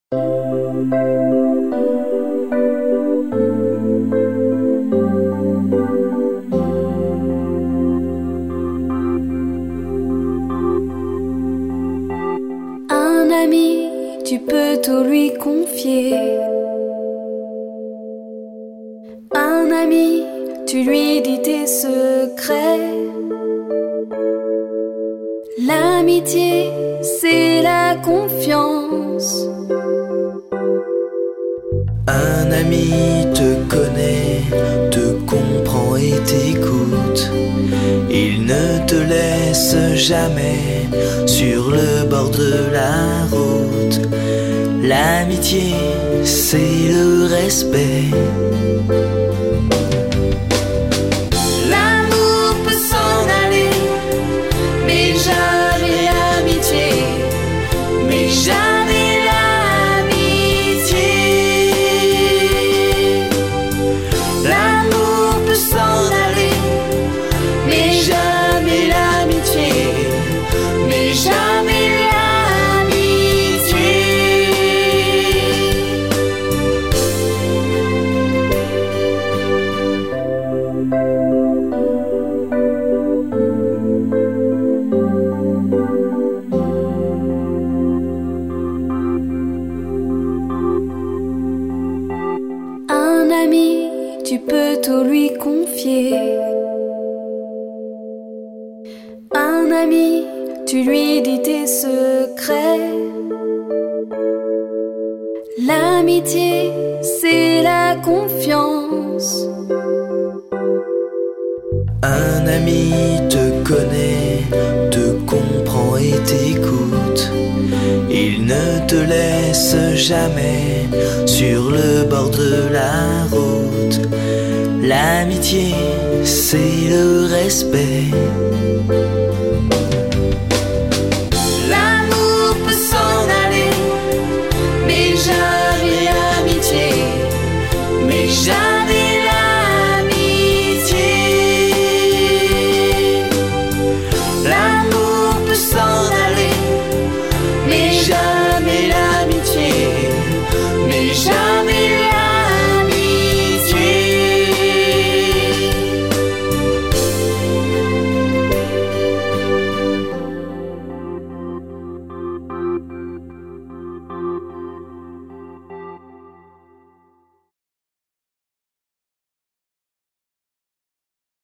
Un ami, tu peux tout lui confier. Un ami, tu lui dis tes secrets. L'amitié, c'est la confiance. Un ami te connaît, te comprend et t'écoute. Il ne te laisse jamais sur le bord de la route. L'amitié, c'est le respect. L'amour peut s'en aller, mais jamais l'amitié, mais jamais l'amitié. L'amour peut s'en aller, mais jamais l'amitié, mais jamais l'amitié. Un ami, tu peux tout lui confier. Un ami, tu lui dis tes secrets. L'amitié, c'est la confiance. Un ami te connaît, te comprend et t'écoute. Il ne te laisse jamais sur le bord de la route. L'amitié, c'est le respect. L'amour peut s'en aller, mais jamais l'amitié, mais jamais l'amitié. L'amour peut s'en aller, mais jamais